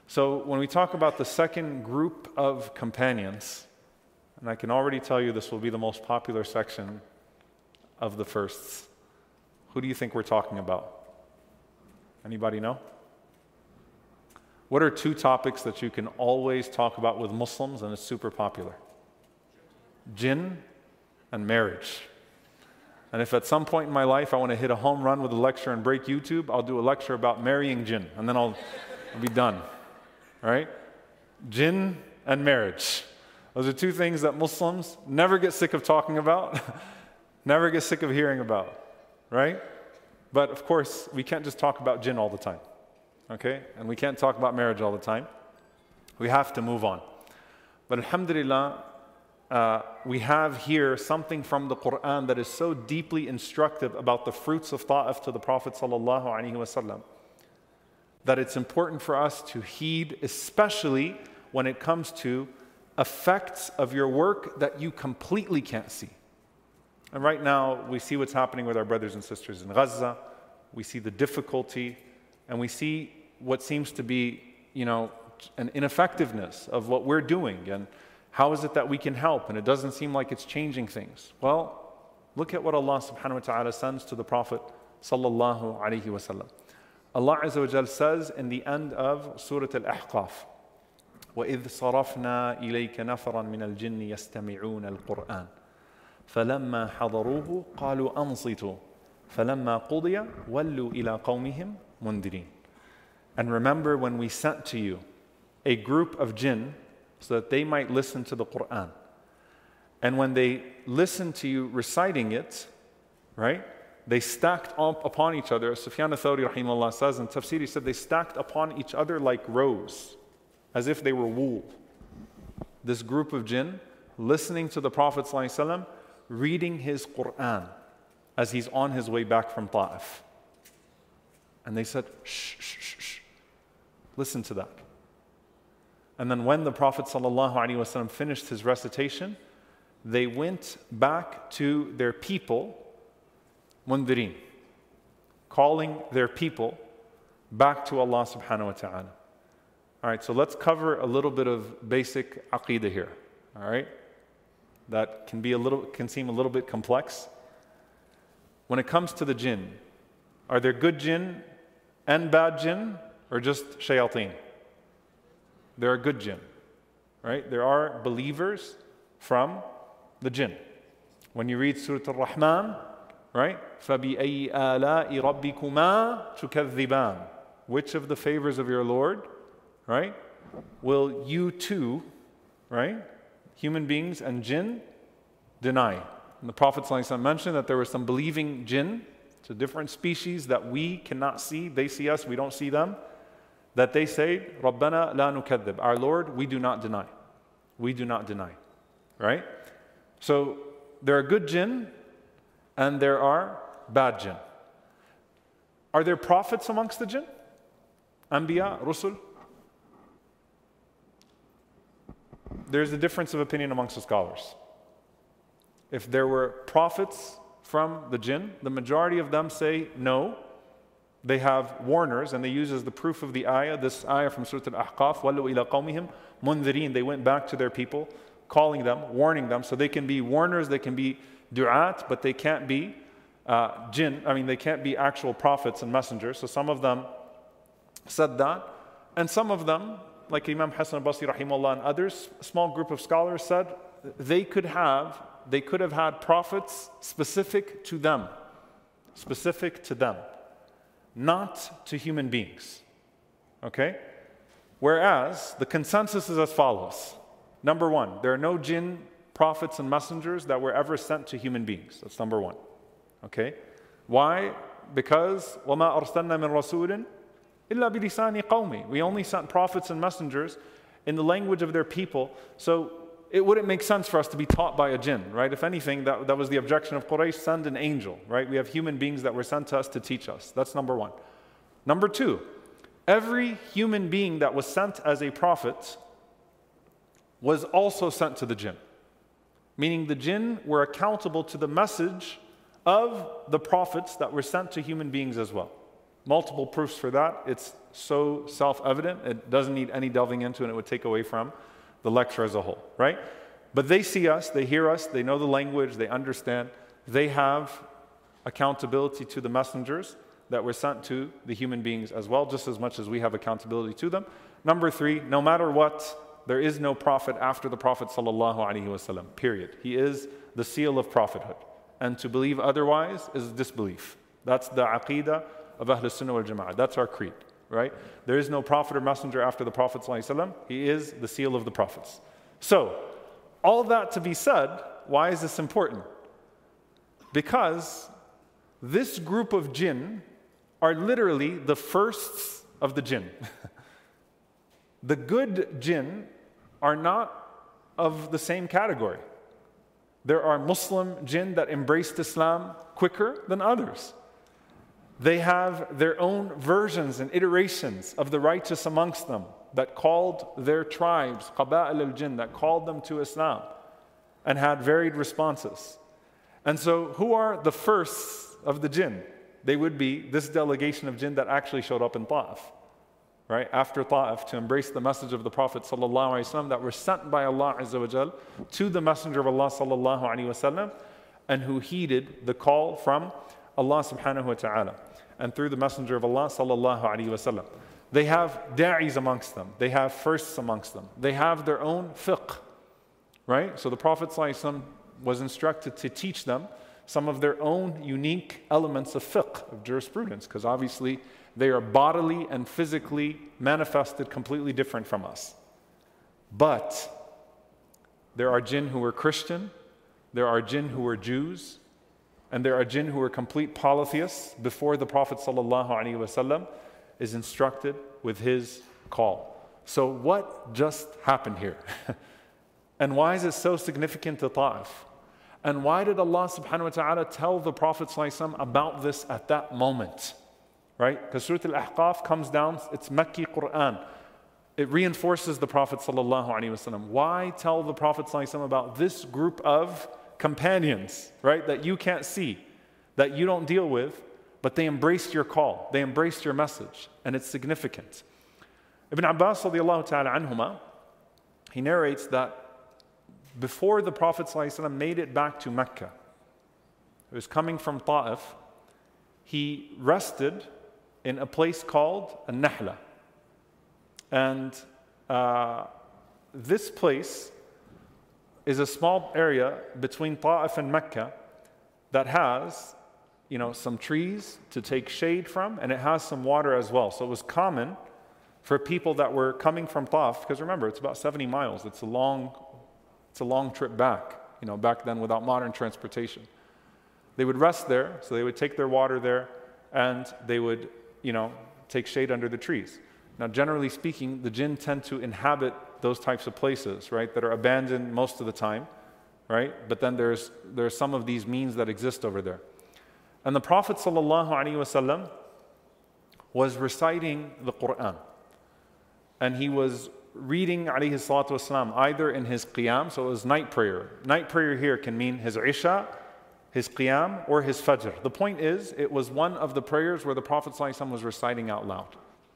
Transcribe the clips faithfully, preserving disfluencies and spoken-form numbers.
So when we talk about the second group of companions, and I can already tell you this will be the most popular section of the firsts, who do you think we're talking about? Anybody know? What are two topics that you can always talk about with Muslims and it's super popular? Jinn and marriage. And if at some point in my life I want to hit a home run with a lecture and break YouTube, I'll do a lecture about marrying jinn, and then I'll, I'll be done. All right? Jinn and marriage. Those are two things that Muslims never get sick of talking about, never get sick of hearing about, right? But of course, we can't just talk about jinn all the time, okay? And we can't talk about marriage all the time. We have to move on. But alhamdulillah, uh, we have here something from the Quran that is so deeply instructive about the fruits of ta'af to the Prophet sallallahu alaihi wasallam, that it's important for us to heed, especially when it comes to effects of your work that you completely can't see. And right now, we see what's happening with our brothers and sisters in Gaza. We see the difficulty, and we see what seems to be, you know, an ineffectiveness of what we're doing, and how is it that we can help, and it doesn't seem like it's changing things. Well, look at what Allah subhanahu wa ta'ala sends to the Prophet sallallahu alaihi wasallam. Allah Azza wa Jal says in the end of Surah Al-Ahqaf, وَإِذْ صَرَفْنَا إِلَيْكَ نَفَرًا مِنَ الْجِنِّ يَسْتَمِعُونَ الْقُرْآنَ فَلَمَّا حَضَرُوهُ قَالُوا أَنصِتُوا فَلَمَّا قُضِيَ وَلُّوا إِلَىٰ قَوْمِهِمْ مُنْدِرِينَ. And remember when we sent to you a group of jinn so that they might listen to the Qur'an. And when they listened to you reciting it, right, they stacked up upon each other. Sufyan al-Thawri rahimahullah says in tafsir, he said they stacked upon each other like rows, as if they were wool. This group of jinn listening to the Prophet ﷺ reading his Qur'an as he's on his way back from Ta'if. And they said, shh, shh, shh, shh. Listen to that. And then when the Prophet ﷺ finished his recitation, they went back to their people, mundirin, calling their people back to Allah subhanahu wa ta'ala. All right, so let's cover a little bit of basic aqeedah here, all right? That can be a little, can seem a little bit complex. When it comes to the jinn, are there good jinn and bad jinn, or just shayateen? There are good jinn, right? There are believers from the jinn. When you read Surah Al-Rahman, right? فَبِأَيِّ آلَاءِ رَبِّكُمَا تُكَذِّبَانِ. Which of the favors of your Lord, right, will you too, right, human beings and jinn, deny? And the Prophet ﷺ mentioned that there were some believing jinn, so different species that we cannot see. They see us, we don't see them. That they say, رَبَّنَا لَا نُكَذِّبْ. Our Lord, we do not deny. We do not deny. Right? So there are good jinn and there are bad jinn. Are there prophets amongst the jinn? Anbiya, Rusul? There's a difference of opinion amongst the scholars. If there were prophets from the jinn, the majority of them say no. They have warners, and they use as the proof of the ayah, this ayah from Surah Al-Ahqaf, وَلُّوا إِلَىٰ قَوْمِهِمْ مُنذِرِينَ. They went back to their people, calling them, warning them. So they can be warners, they can be du'at, but they can't be uh, jinn. I mean, they can't be actual prophets and messengers. So some of them said that. And some of them, like Imam Hassan al-Basri rahimahullah and others, a small group of scholars said they could have, they could have had prophets specific to them. Specific to them. Not to human beings, okay? Whereas the consensus is as follows. Number one, there are no jinn, prophets, and messengers that were ever sent to human beings. That's number one, okay? Why? Because وَمَا أَرْسَلْنَا مِن رَسُولٍ إِلَّا بِلِسَانِ قَوْمِ. We only sent prophets and messengers in the language of their people. So it wouldn't make sense for us to be taught by a jinn, right? If anything, that, that was the objection of Quraysh, send an angel, right? We have human beings that were sent to us to teach us. That's number one. Number two, every human being that was sent as a prophet was also sent to the jinn. Meaning the jinn were accountable to the message of the prophets that were sent to human beings as well. multiple proofs for that. It's so self-evident, it doesn't need any delving into, and it would take away from the lecture as a whole, right? But they see us, they hear us, they know the language, they understand. They have accountability to the messengers that were sent to the human beings as well, just as much as we have accountability to them. Number three, no matter what, there is no prophet after the Prophet sallallahu alaihi wasallam, period. He is the seal of prophethood. And to believe otherwise is disbelief. That's the aqeedah of Ahl Sunnah wal Jama'ah. That's our creed, right? There is no prophet or messenger after the Prophet sallallahu alaihi wasallam. He is the seal of the prophets. So, all that to be said, why is this important? Because this group of jinn are literally the firsts of the jinn. The good jinn are not of the same category. There are Muslim jinn that embraced Islam quicker than others. They have their own versions and iterations of the righteous amongst them that called their tribes, qaba'il al-jinn, that called them to Islam and had varied responses. And so who are the firsts of the jinn? They would be this delegation of jinn that actually showed up in Ta'if, right? After Ta'if, to embrace the message of the Prophet sallallahu alaihi wasallam that were sent by Allah Azza wa Jal to the Messenger of Allah sallallahu alaihi wasallam, and who heeded the call from Allah subhanahu wa ta'ala and through the Messenger of Allah sallallahu alaihi wasallam. They have da'is amongst them. They have firsts amongst them. They have their own fiqh, right? So the Prophet sallallahu alaihi wasallam was instructed to teach them some of their own unique elements of fiqh, of jurisprudence, because obviously they are bodily and physically manifested completely different from us. But there are jinn who were Christian, there are jinn who were Jews, and there are jinn who were complete polytheists before the Prophet ﷺ is instructed with his call. So what just happened here? And why is it so significant to Ta'if? And why did Allah subhanahu wa ta'ala tell the Prophet ﷺ about this at that moment? Right? Because Surah Al-Ahqaf comes down, it's Makki Quran. It reinforces the Prophet ﷺ. Why tell the Prophet ﷺ about this group of companions, right, that you can't see, that you don't deal with, but they embraced your call, they embraced your message, and it's significant. Ibn Abbas radiallahu ta'ala anhuma, he narrates that before the Prophet ﷺ made it back to Mecca, he was coming from Ta'if, he rested in a place called An-Nahla. And uh, this place is a small area between Ta'if and Mecca that has, you know, some trees to take shade from, and it has some water as well. So it was common for people that were coming from Ta'if, because remember, it's about seventy miles. It's a long, it's a long trip back, you know, back then without modern transportation. They would rest there, so they would take their water there, and they would, you know, take shade under the trees. Now, generally speaking, the jinn tend to inhabit those types of places, right, that are abandoned most of the time, right? But then there's, there's some of these means that exist over there. And the Prophet ﷺ was reciting the Quran. And he was reading, alayhi salatu wasalam, either in his qiyam, so it was night prayer. Night prayer here can mean his isha, his qiyam, or his fajr. The point is, it was one of the prayers where the Prophet ﷺ was reciting out loud.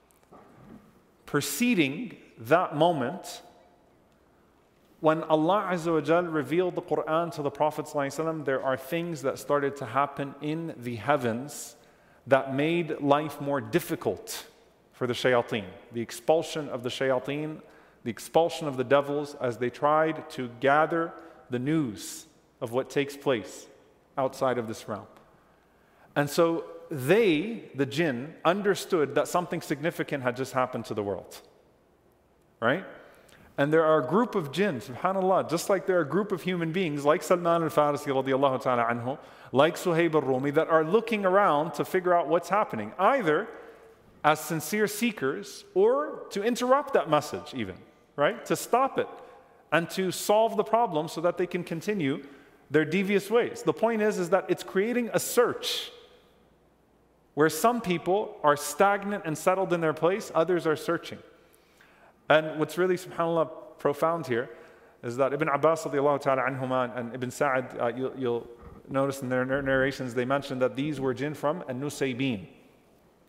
Preceding that moment, when Allah Azza wa Jal revealed the Quran to the Prophet ﷺ, there are things that started to happen in the heavens that made life more difficult for the shayateen. The expulsion of the shayateen, the expulsion of the devils as they tried to gather the news of what takes place outside of this realm. And so they, the jinn, understood that something significant had just happened to the world. Right? And there are a group of jinn, subhanAllah, just like there are a group of human beings like Salman al-Farisi radiallahu ta'ala anhu, like Suhaib al-Rumi, that are looking around to figure out what's happening, either as sincere seekers or to interrupt that message even, right? To stop it and to solve the problem so that they can continue their devious ways. The point is, is that it's creating a search where some people are stagnant and settled in their place, others are searching. And what's really, subhanAllah, profound here is that Ibn Abbas radiallahu ta'ala anhuma and Ibn Sa'ad, uh, you'll, you'll notice in their narrations, they mentioned that these were jinn from An-Nusaybin.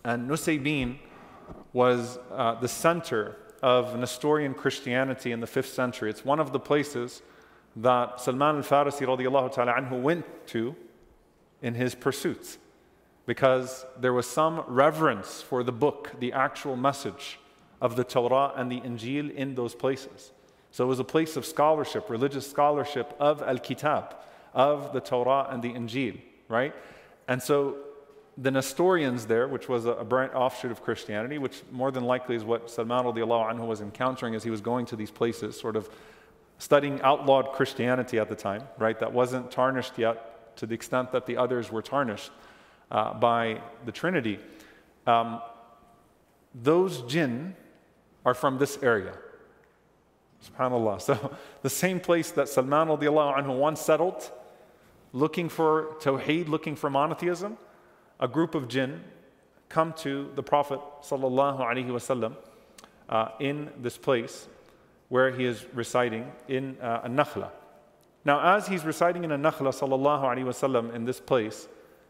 And Nusaybin was uh, the center of Nestorian Christianity in the fifth century. It's one of the places that Salman al-Farisi radiallahu ta'ala anhu went to in his pursuits, because there was some reverence for the book, the actual message of the Torah and the Injil in those places. So it was a place of scholarship, religious scholarship of Al-Kitab, of the Torah and the Injil, right? And so the Nestorians there, which was a, a branch offshoot of Christianity, which more than likely is what Salman radiallahu anhu was encountering as he was going to these places, sort of studying outlawed Christianity at the time, right? That wasn't tarnished yet to the extent that the others were tarnished uh, by the Trinity. Um, those jinn are from this area. SubhanAllah. So the same place that Salman radiallahu anhu once settled, looking for tawheed, looking for monotheism, a group of jinn come to the Prophet sallallahu alaihi wasallam uh, in this place where he is reciting in uh, An-Nakhla. Now, as he's reciting in An-Nakhla sallallahu alaihi wasallam in this place,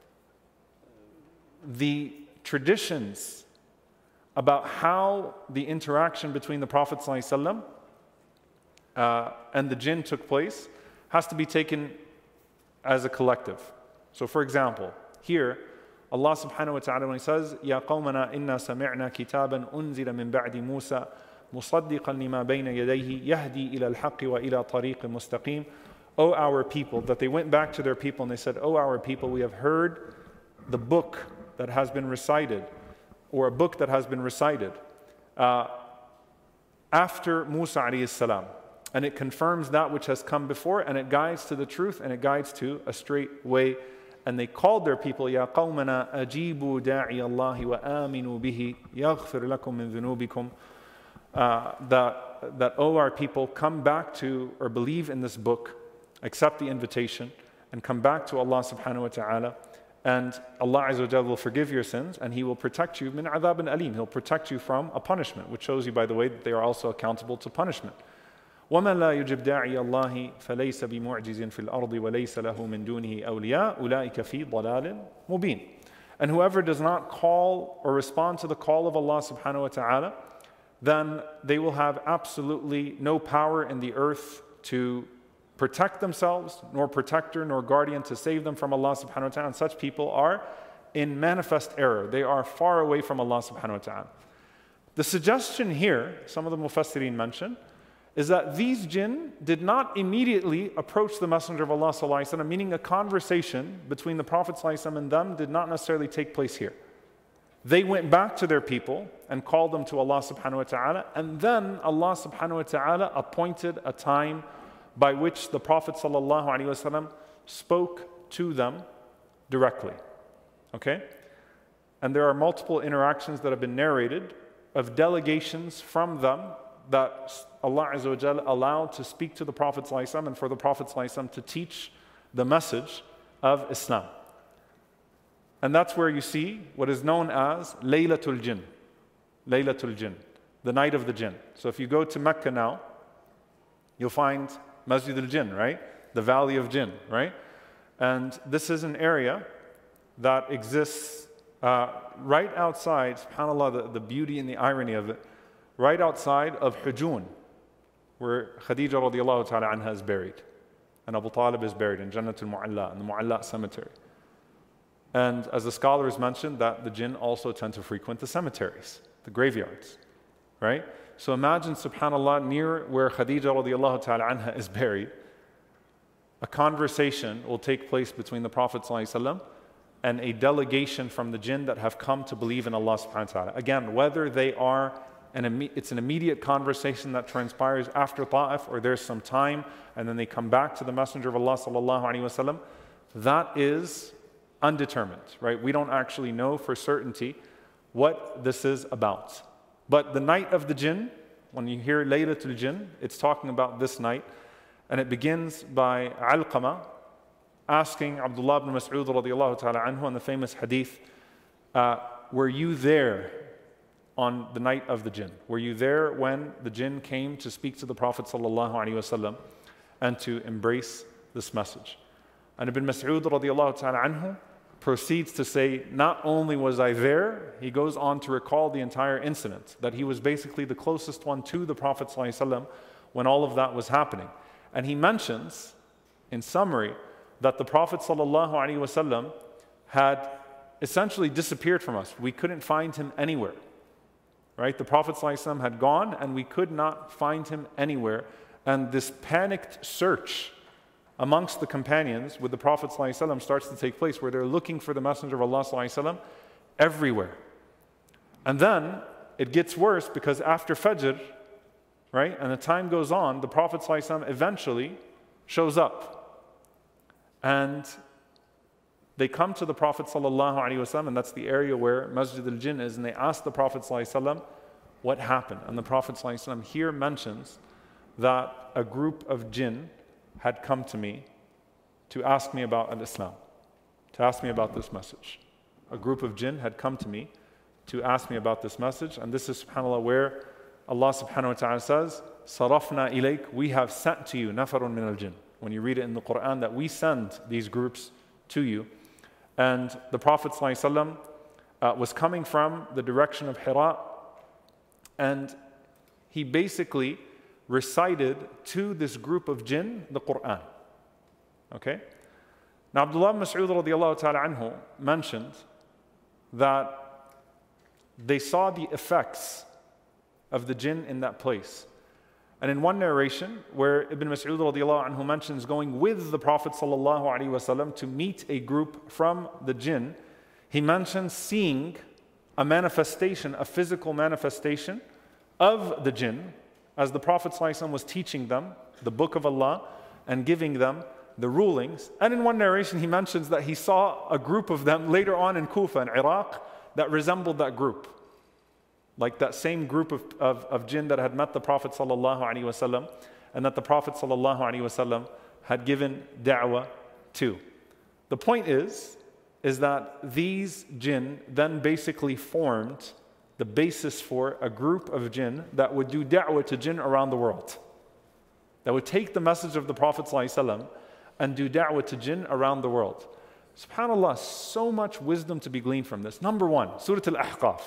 the traditions about how the interaction between the Prophet sallallahu alaihi wasallam uh, and the jinn took place has to be taken as a collective. So, for example, here Allah subhanahu wa ta'ala, when he says, Ya qawmana inna sami'na kitaban unzila min ba'di Musa musaddiqan lima bayna yadayhi yahdi ila al-haqqi wa ila tariqin mustaqim. O our people, that they went back to their people and they said, O our people, we have heard the book that has been recited, or a book that has been recited uh, after Musa alayhi salam. And it confirms that which has come before, and it guides to the truth, and it guides to a straight way. And they called their people, Ya qawmana ajibu da'i Allahi wa aminu bihi yaghfir lakum min dhunubikum. Uh, that, that, oh, our people, come back to or believe in this book, accept the invitation, and come back to Allah subhanahu wa ta'ala. And Allah Azza wa Jalla will forgive your sins, and He will protect you min adhab and alim. He'll protect you from a punishment, which shows you, by the way, that they are also accountable to punishment. وَمَنْ لَا يُجِبْ دَاعِيَ اللَّهِ فَلَيْسَ بِمُعْجِزٍ فِي الْأَرْضِ وَلَيْسَ لَهُ مِنْ دُونِهِ أَوْلِيَاءُ أُولَٰئِكَ فِي ضَلَالٍ مُبِينٍ. And whoever does not call or respond to the call of Allah subhanahu wa ta'ala, then they will have absolutely no power in the earth to protect themselves, nor protector, nor guardian to save them from Allah subhanahu wa ta'ala. And such people are in manifest error. They are far away from Allah subhanahu wa ta'ala. The suggestion here, some of the Mufassirin mention, is that these jinn did not immediately approach the Messenger of Allah sallallahu alaihi wasallam, meaning a conversation between the Prophet sallallahu alaihi wasallam and them did not necessarily take place here. They went back to their people and called them to Allah subhanahu wa ta'ala, and then Allah subhanahu wa ta'ala appointed a time by which the Prophet sallallahu alaihi wasallam spoke to them directly. Okay? And there are multiple interactions that have been narrated of delegations from them that Allah Azza wa Jalla allowed to speak to the Prophet ﷺ and for the Prophet ﷺ to teach the message of Islam. And that's where you see what is known as Laylatul Jinn. Laylatul Jinn, the night of the jinn. So if you go to Mecca now, you'll find Masjid al-Jinn, right? The Valley of Jinn, right? And this is an area that exists uh, right outside, subhanAllah, the, the beauty and the irony of it, right outside of Hujun, where Khadija radiallahu ta'ala anha is buried. And Abu Talib is buried in Jannatul Mu'alla, in the Mu'alla cemetery. And as the scholars mentioned, that the jinn also tend to frequent the cemeteries, the graveyards, right? So imagine, subhanAllah, near where Khadija radiallahu ta'ala anha is buried, a conversation will take place between the Prophet ﷺ and a delegation from the jinn that have come to believe in Allah subhanahu wa ta'ala. Again, whether they are And it's an immediate conversation that transpires after Ta'if, or there's some time, and then they come back to the Messenger of Allah sallallahu alaihi wasallam. That is undetermined, right? We don't actually know for certainty what this is about. But the night of the jinn, when you hear Laylatul Jinn, it's talking about this night, and it begins by Alqama asking Abdullah ibn Mas'ud radiallahu ta'ala anhu in the famous hadith, uh, were you there on the night of the jinn? Were you there when the jinn came to speak to the Prophet sallallahu alaihi wasallam and to embrace this message? And Ibn Mas'ud radiallahu ta'ala anhu proceeds to say, not only was I there, he goes on to recall the entire incident, that he was basically the closest one to the Prophet ﷺ when all of that was happening. And he mentions, in summary, that the Prophet ﷺ had essentially disappeared from us. We couldn't find him anywhere. Right? The Prophet ﷺ had gone and we could not find him anywhere. And this panicked search amongst the companions with the Prophet ﷺ starts to take place, where they're looking for the Messenger of Allah ﷺ everywhere. And then it gets worse, because after Fajr, right, and the time goes on, the Prophet ﷺ eventually shows up. And they come to the Prophet ﷺ, and that's the area where Masjid al-Jinn is, and they ask the Prophet ﷺ what happened. And the Prophet ﷺ here mentions that a group of jinn had come to me to ask me about al-Islam, to ask me about this message. A group of jinn had come to me to ask me about this message. And this is, subhanAllah, where Allah subhanahu wa ta'ala says, Sarafna ilayk, we have sent to you, nafarun min al-jinn. When you read it in the Quran, that we send these groups to you. And the Prophet ﷺ, uh, was coming from the direction of Hira, and he basically recited to this group of jinn the Quran. Okay? Now Abdullah ibn Mas'ud radiallahu ta'ala anhu mentioned that they saw the effects of the jinn in that place. And in one narration, where Ibn Mas'ud radiallahu anhu mentions going with the Prophet sallallahu alaihi wasallam to meet a group from the jinn, he mentions seeing a manifestation, a physical manifestation of the jinn, as the Prophet ﷺ was teaching them the book of Allah and giving them the rulings. And in one narration he mentions that he saw a group of them later on in Kufa in Iraq that resembled that group. Like that same group of, of, of jinn that had met the Prophet ﷺ, and that the Prophet ﷺ had given da'wah to. The point is, is that these jinn then basically formed the basis for a group of jinn that would do da'wah to jinn around the world. That would take the message of the Prophet ﷺ and do da'wah to jinn around the world. SubhanAllah, so much wisdom to be gleaned from this. Number one, Surah Al-Ahqaf.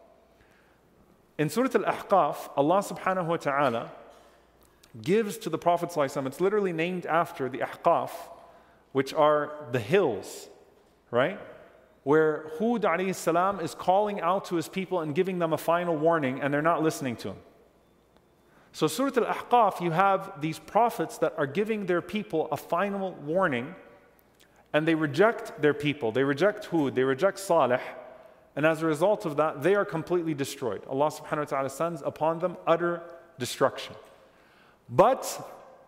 In Surah Al-Ahqaf, Allah subhanahu wa ta'ala gives to the Prophet ﷺ, it's literally named after the Ahqaf, which are the hills, right? Where Hud alayhi salam is calling out to his people and giving them a final warning, and they're not listening to him. So Surah Al-Ahqaf, you have these prophets that are giving their people a final warning, and they reject their people. They reject Hud, they reject Salih, and as a result of that, they are completely destroyed. Allah subhanahu wa ta'ala sends upon them utter destruction. But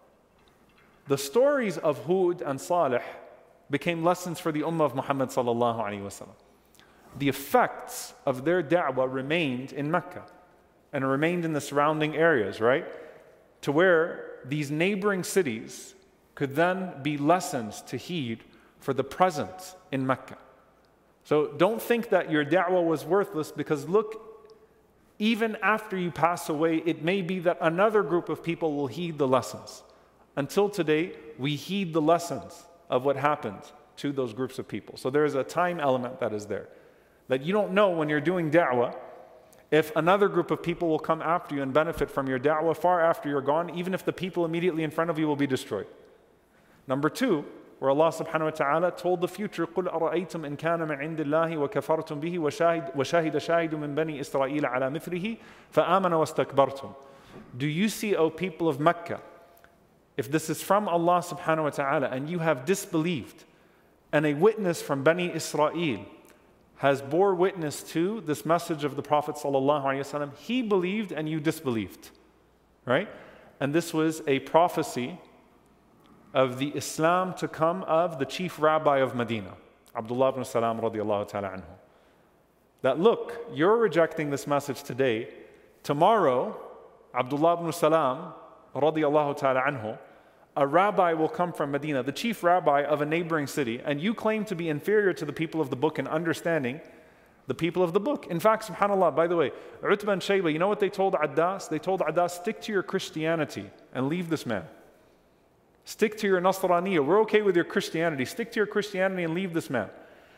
the stories of Hud and Salih became lessons for the ummah of Muhammad sallallahu alaihi wasallam. The effects of their da'wah remained in Mecca and remained in the surrounding areas, right? To where these neighboring cities could then be lessons to heed for the present in Mecca. So don't think that your da'wah was worthless, because look, even after you pass away, it may be that another group of people will heed the lessons. Until today, we heed the lessons of what happened to those groups of people. So there is a time element that is there. That you don't know when you're doing da'wah if another group of people will come after you and benefit from your da'wah far after you're gone, even if the people immediately in front of you will be destroyed. Number two, where Allah subhanahu wa ta'ala told the future, قُلْ أَرَأَيْتُمْ إِنْ كَانَ مِنْ عِنْدِ اللَّهِ وَكَفَرْتُمْ بِهِ وَشَاهِدَ شَاهِدٌ مِنْ بَنِي إِسْرَائِيلَ عَلَى مِثْلِهِ فَآمَنَ وَاسْتَكْبَرْتُمْ. Do you see, O people of Mecca, if this is from Allah subhanahu wa ta'ala and you have disbelieved, and a witness from Bani Israel has bore witness to this message of the Prophet sallallahu alaihi wasallam, he believed and you disbelieved, right? And this was a prophecy of the Islam to come of the chief rabbi of Medina, Abdullah ibn Salam radiallahu ta'ala anhu. That look, you're rejecting this message today. Tomorrow, Abdullah ibn Salam radiallahu ta'ala anhu, a rabbi will come from Medina, the chief rabbi of a neighboring city, and you claim to be inferior to the people of the book in understanding the people of the book. In fact, subhanAllah, by the way, Utbah and Shayba, you know what they told Addas? They told Addas, stick to your Christianity and leave this man. Stick to your Nasraniyya. We're okay with your Christianity. Stick to your Christianity and leave this man.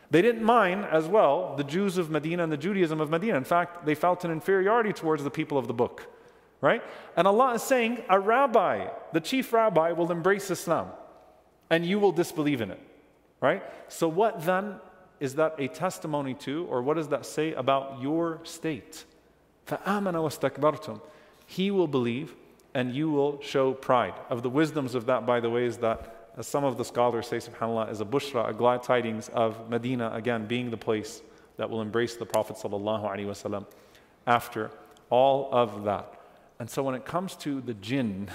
They didn't mind as well the Jews of Medina and the Judaism of Medina. In fact, they felt an inferiority towards the people of the book, right? And Allah is saying, a rabbi, the chief rabbi, will embrace Islam and you will disbelieve in it, right? So what then is that a testimony to, or what does that say about your state? فَآمَنَ وَاسْتَكْبَرْتُمْ. He will believe and you will show pride. Of the wisdoms of that, by the way, is that, as some of the scholars say, subhanAllah, is a bushra, a glad tidings of Medina, again, being the place that will embrace the Prophet sallallahu alaihi wasallam after all of that. And so when it comes to the jinn,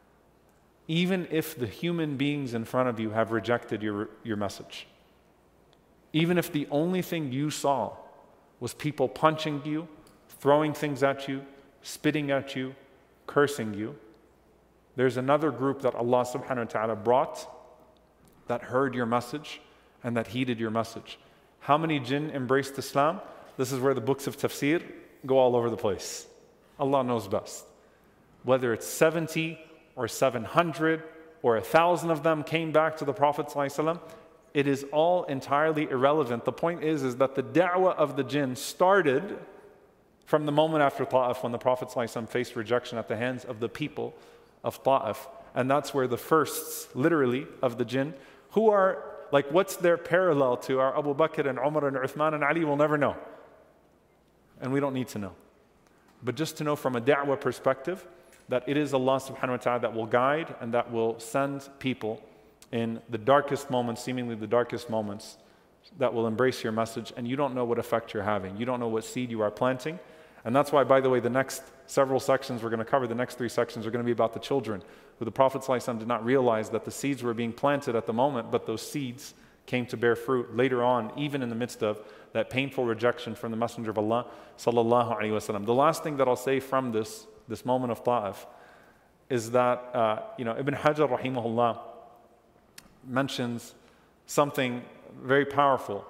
even if the human beings in front of you have rejected your, your message, even if the only thing you saw was people punching you, throwing things at you, spitting at you, cursing you, there's another group that Allah subhanahu wa ta'ala brought that heard your message and that heeded your message. How many jinn embraced Islam? This is where the books of tafsir go all over the place. Allah knows best. Whether it's seventy or seven hundred or a thousand of them came back to the Prophet ﷺ, it is all entirely irrelevant. The point is, is that the da'wah of the jinn started from the moment after Ta'if, when the Prophet ﷺ faced rejection at the hands of the people of Ta'if. And that's where the firsts, literally, of the jinn, who are, like, what's their parallel to our Abu Bakr and Umar and Uthman and Ali, we'll never know. And we don't need to know. But just to know from a da'wah perspective, that it is Allah subhanahu wa ta'ala that will guide and that will send people in the darkest moments, seemingly the darkest moments, that will embrace your message, and you don't know what effect you're having. You don't know what seed you are planting. And that's why, by the way, the next several sections we're going to cover, the next three sections are going to be about the children, who the Prophet ﷺ did not realize that the seeds were being planted at the moment, but those seeds came to bear fruit later on, even in the midst of that painful rejection from the Messenger of Allah sallallahu alaihi wasallam. The last thing that I'll say from this, this moment of Ta'if is that, uh, you know, Ibn Hajar rahimahullah mentions something very powerful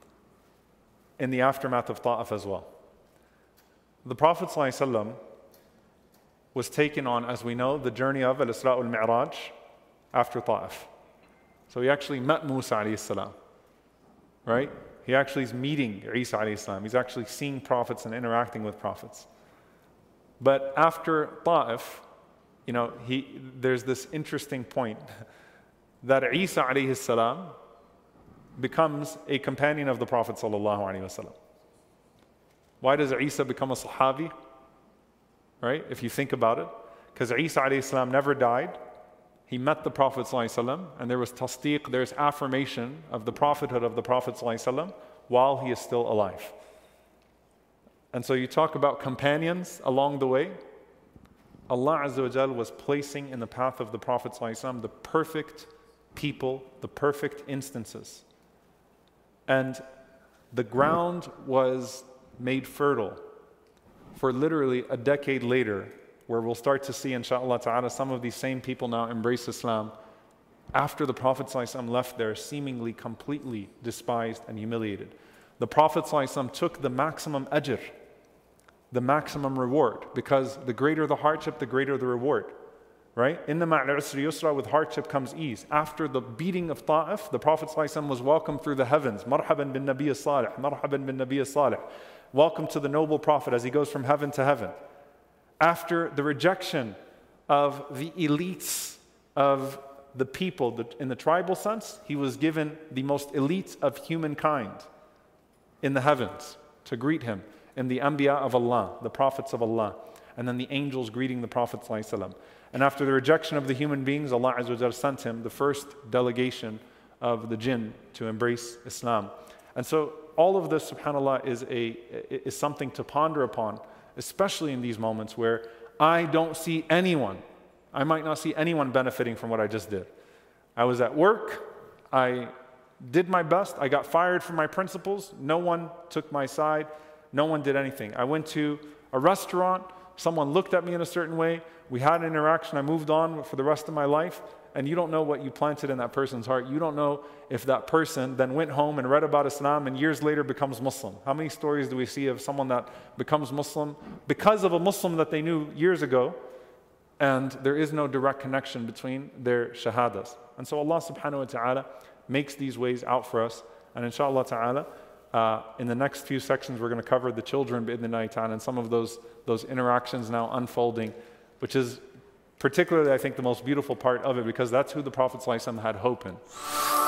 in the aftermath of Ta'if as well. The Prophet ﷺ was taken on, as we know, the journey of Al-Isra al-Mi'raj after Ta'if. So he actually met Musa alayhi salam, right? He actually is meeting Isa alayhi salam. He's actually seeing prophets and interacting with prophets. But after Ta'if, you know, he, there's this interesting point that Isa alayhi salam becomes a companion of the Prophet sallallahu alaihi wasallam. Why does Isa become a Sahabi? Right? If you think about it. Because Isa alayhi salam never died. He met the Prophet sallallahu alaihi wasallam, and there was tasdeeq, there's affirmation of the prophethood of the Prophet sallallahu alaihi wasallam while he is still alive. And so you talk about companions along the way. Allah Azza wa Jal was placing in the path of the Prophet sallallahu alaihi wasallam the perfect people, the perfect instances. And the ground was made fertile for literally a decade later, where we'll start to see, inshaAllah ta'ala, some of these same people now embrace Islam after the Prophet ﷺ left there, seemingly completely despised and humiliated. The Prophet ﷺ took the maximum ajr, the maximum reward, because the greater the hardship, the greater the reward. Right? Inna ma'al usri yusra, with hardship comes ease. After the beating of Ta'if, the Prophet ﷺ was welcomed through the heavens. Marhaban bin Nabiy Salih, Marhaban bin Nabiy Salih. Welcome to the noble Prophet as he goes from heaven to heaven. After the rejection of the elites of the people, the, in the tribal sense, he was given the most elite of humankind in the heavens to greet him, and the Anbiya of Allah, the prophets of Allah, and then the angels greeting the Prophet ﷺ. And after the rejection of the human beings, Allah Azza wa Jalla sent him the first delegation of the jinn to embrace Islam. And so all of this, subhanAllah, is, a, is something to ponder upon, especially in these moments where I don't see anyone, I might not see anyone benefiting from what I just did. I was at work, I did my best, I got fired from my principals, no one took my side, no one did anything. I went to a restaurant, someone looked at me in a certain way, we had an interaction, I moved on for the rest of my life, and you don't know what you planted in that person's heart. You don't know if that person then went home and read about Islam and years later becomes Muslim. How many stories do we see of someone that becomes Muslim because of a Muslim that they knew years ago, and there is no direct connection between their shahadas? And so Allah subhanahu wa ta'ala makes these ways out for us And inshallah ta'ala, uh, in the next few sections, we're going to cover the children bi'idhnillahi ta'ala and some of those, those interactions now unfolding, which is particularly, I think, the most beautiful part of it, because that's who the Prophet ﷺ had hope in.